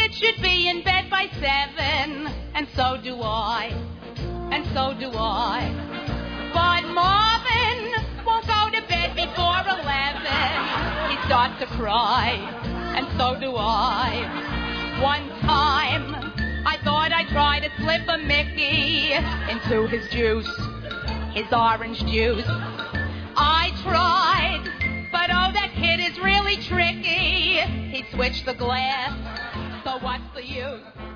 Kid should be in bed by 7, and so do I, and so do I. But Marvin won't go to bed before 11. He starts to cry, and so do I. One time, I thought I'd try to slip a Mickey into his juice, his orange juice. I tried, but oh, that kid is really tricky. He switched the glass, so what's the use?